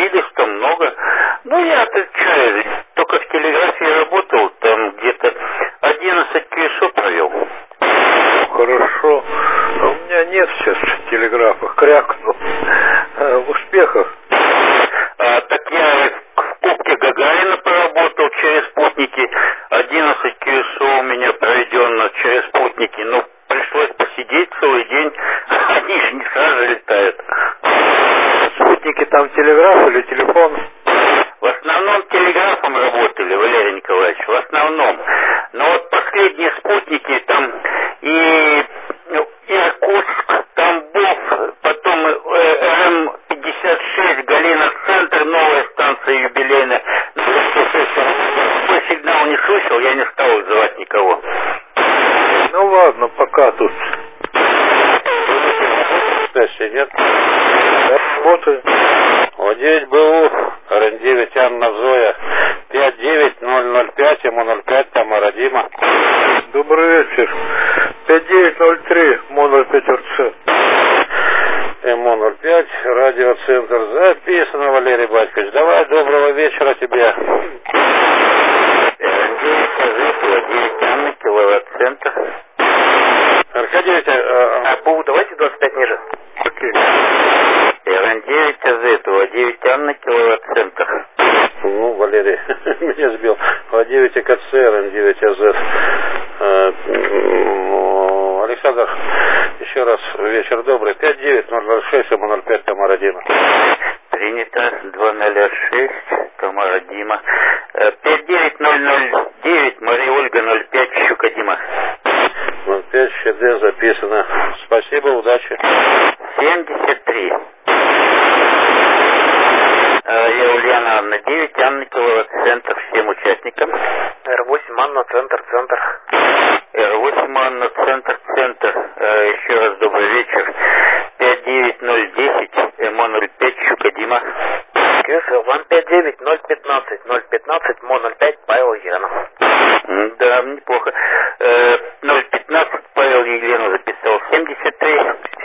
дозвонились, там много. Ну, я-то что, только в телеграфе работал, там где-то 11 QSO провел. Хорошо. У меня нет сейчас телеграфа, крякнул. В успехах. Так я в Кубке Гагарина поработал через спутники. 11 QSO у меня проведено через спутники. Ну, пришлось посидеть целый день. Они же не сразу летают. Спутники там телеграф или телефон? В основном телеграфом работали, Валерий Николаевич, в основном. Но вот последние спутники, там и Иркутск, Тамбов, потом РМ-56, Галина-центр, новая станция юбилейная. Такой сигнал не слышал, я не стал вызывать никого. Ну ладно, пока тут. Нет? Я работаю. О9 БУ, РН9 Анна Зоя, 59005, ему 05, Тамара Дима. Добрый вечер. 5903, модуль 5РЦ. ему 05, радиоцентр записано, Валерий Батькович. Давай, доброго вечера тебе. РН9 Анна, киловатт-центр. Аркадий, БУ, давайте 25 ниже. Окей. РН9 АЗ, 9 Анна, киловатт-центр. Ну, Валерий, меня сбил. 9 АКЦ, РН9 АЗ. Александр, еще раз вечер добрый. 59006, ему 05, Тамара Дима. Принято. 206, Тамара Дима. 59009, Мария Ольга 05, Щука Дима. 05, ЩД записано. Спасибо, удачи. 73. Я Ульяна Анна 9, Анна, киловатт-центр, всем участникам. Р8 Анна, центр. Р8 Анна, центр. Еще раз добрый вечер. 59010, МО05, Щука Дима. Вам 59015, МО05, Павел Елена. Да, неплохо. 015, Павел Елена записал. 73.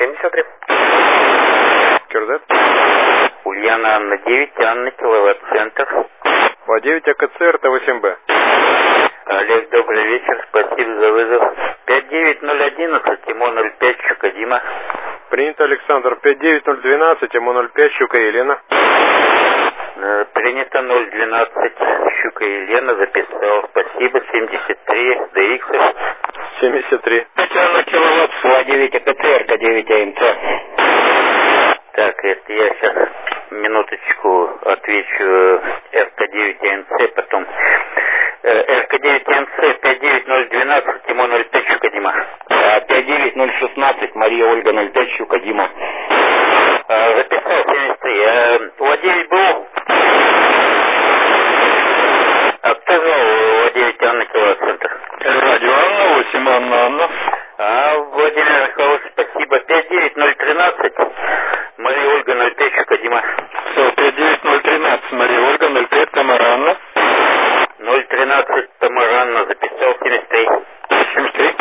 Кирдет. Ульяна Анна 9, Анна, киловатт-центр. По 9 АКЦ, РТ8Б. Олег, добрый вечер, спасибо за вызов. 59011, МО05, Щука Дима. Принято, Александр. 59012, МО05, Щука Елена. Принято. 012, Щука Елена, записал. Спасибо. 73, ДХ. 73. Анна, киловатт, СУА-9 АКЦ, РК-9 АМЦ. Так, это я сейчас минуточку отвечу РК-9 АМЦ, потом РК-9 АМЦ 59012, Тимо 05, Щука Дима. 59016, Мария Ольга 05, Щука Дима. Записал 73. О9 был. А кто звал О9 Анна, киловатт-центр? Радио Анна, 8 Анна. Владимир Михайлович, спасибо. 59013, Мария Ольга 05, Щука Дима. Все, 59013, Мария Ольга 05, Тамара Анна. 013, Тамара Анна, записал. 73. 73.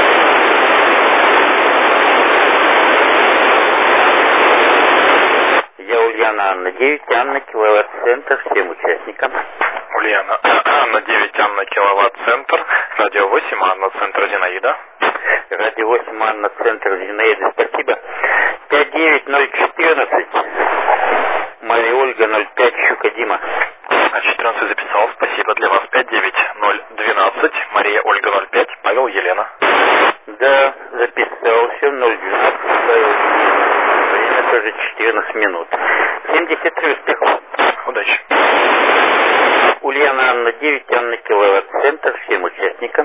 Я Ульяна Анна 9, Анна, киловатт-центр, всем участникам. Ульяна Анна 9, Анна, киловатт-центр. Радио 8, Анна, центр Зинаида. Радио 8, Анна, центр Зинаида, спасибо. 59014, Мария Ольга 05, Щука Дима. 14 записал, спасибо для вас. 59012, Мария Ольга 05, Павел Елена. Да, записал, все, 012, Павел Елена. Время тоже 14 минут. 73, успехов. Удачи. Ульяна Анна 9, Анна, киловатт-центр, всем участникам.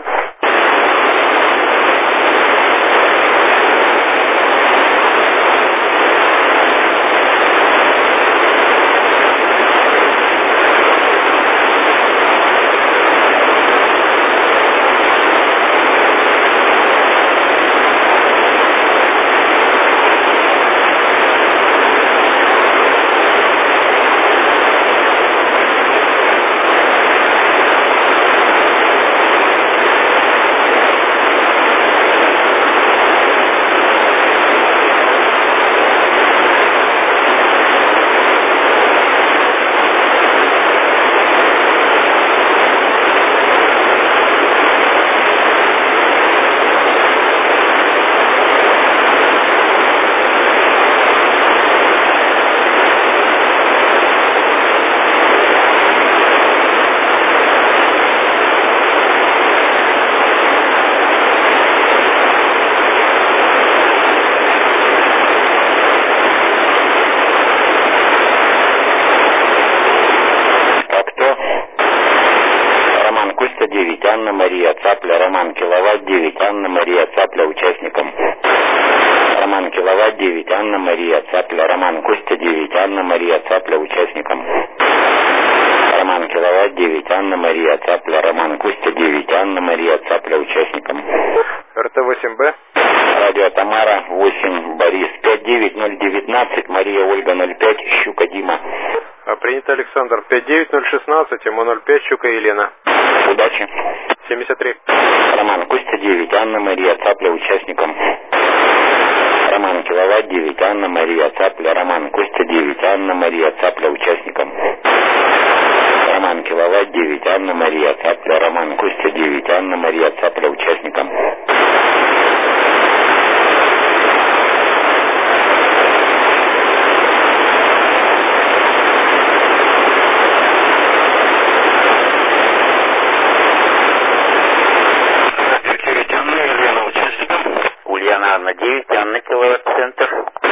Анна Мария Цапля, Роман Киловатт 9, Анна Мария Цапля участникам. Роман Киловатт 9, Анна Мария Цапля, Роман Костя 9, Анна Мария Цапля участникам. Роман Киловатт 9, Анна Мария Цапля, Роман Костя 9, Анна Мария Цапля участникам. РТ-8Б. Радио Тамара 8, Борис 59019, Мария Ольга 05, Щука Дима. Принято, Александр. 59016, МО05, Щука Елена. Удачи. 73. Роман Костя 9, Анна Мария Цапля участникам. Роман Киловатт 9, Анна Мария Цапля, Роман Костя 9, Анна Мария Цапля участникам. Роман Киловатт 9, Анна Мария Цапля, Роман Костя 9, Анна Мария Цапля участникам. Ульяна Анна 9, Анна Киловатт центр.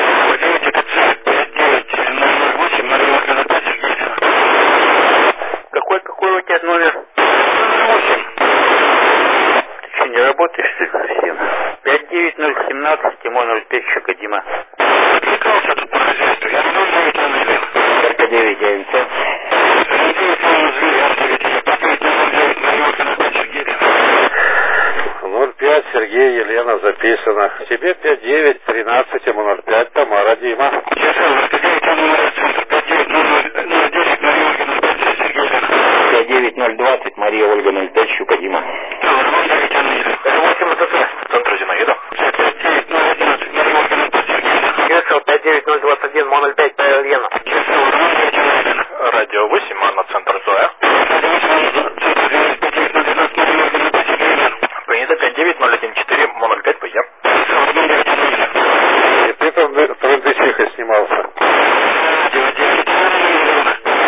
9-5-9-008, Мария Ольга 05, Сергеевна. Какой у тебя номер? 8. Ты что, не работаешь ты совсем? 59017, МО05, Щука Дима. Отвлекался тут по хозяйству, я 09 Анна Елена. Только 9 АМЦ. 9 Анна Зверь, 5-9 Мария Ольга 05, Сергеевна. 05, Сергей, Елена, записано. Тебе 5913, МО05, Тамара, Дима. Часов, 9 Анна Мария Центр, 59010, Мария Ольга 05, Сергеевна. 59020, Мария Ольга 05, Щука Дима. Роман 9 Анна Елена. 8 МТЦ. Центр Зинаида. 59011, Мария Ольга 05, Сергеевна. КСЛ 59021, МО05, Павел Елена. Часов, Роман 9 Анна Елена. Радио 8, Анна, Центр Зоя. Радио 8 Анна Центр, 59012, Мария Ольга 05, Сергеевна. Принято 59014, МО05, ПЕ. Часов, Роман 9 Анна Елена. И ты там трендечиха снимался. Радио 9 Анна Елена.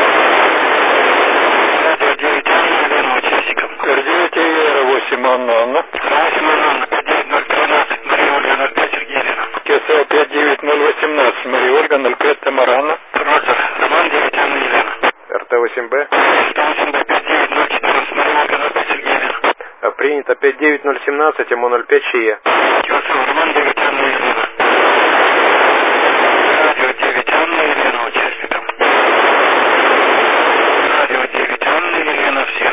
Радио 9 Анна Елена, участникам. РД-8 Анна Анна. 8 Анна, 59013, Мария Ольга 05, Сергеевна. КСЛ 59018, Мария Ольга 05, Тамара Анна. Роза, Роман 9 Анна Елена. РТ-8Б. 8Б 59014, Мария Ольга 05, Сергеевна. Принято 59017, МО05, Чия. Часов, Роман 9 Анна Елена. Радио 9 Анна Елена, участникам. Радио 9 Анна Елена, всем.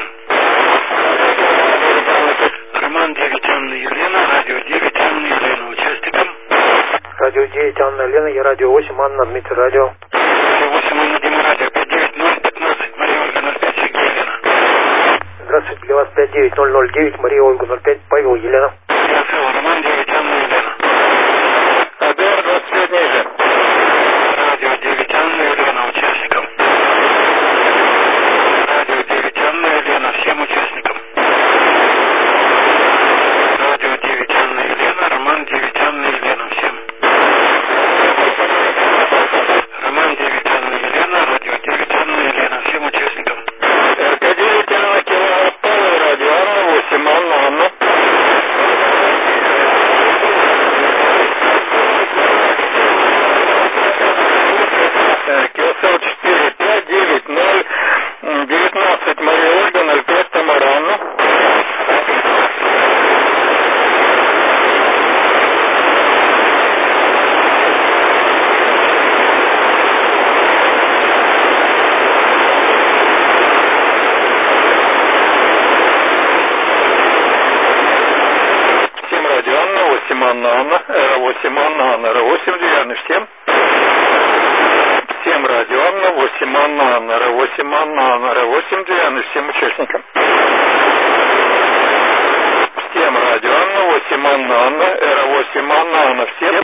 Роман 9 Анна Елена, радио 9 Анна Елена, участникам. Радио 9, Анна Елена, я радио 8, Анна, Дмитрий, радио. Радио 8 Анна Дима, радио 59015, Мария Ольга 05, Сергеевна. Здравствуйте, для вас 59009, Мария Ольга 05, Павел Елена. Часов, Роман 9 Анна Елена. АДР 25 ниже. Радио 9 Анна Елена, участникам. Радио 9 Анна Елена, всем участникам. Радио 9 Анна Елена, Роман 9 Анна Елена, всем. Роман 9 Анна Елена, радио 9 Анна Елена, всем участникам. РК-9 Анна Киловатт, Павел, радио Анна 8, Анна Анна. КСЛ 45919, Мария Ольга 05, Тамара Анна. Всем радио Анна 8, Анна Анна, Р8 Анна Анна, Р8 Дианы, всем. Всем радио Анна 8, Анна Анна, Р8 Анна Анна, Р8 Дианы, всем участникам. Всем радио Анна 8, Анна Анна, Р8 Анна Анна, всем.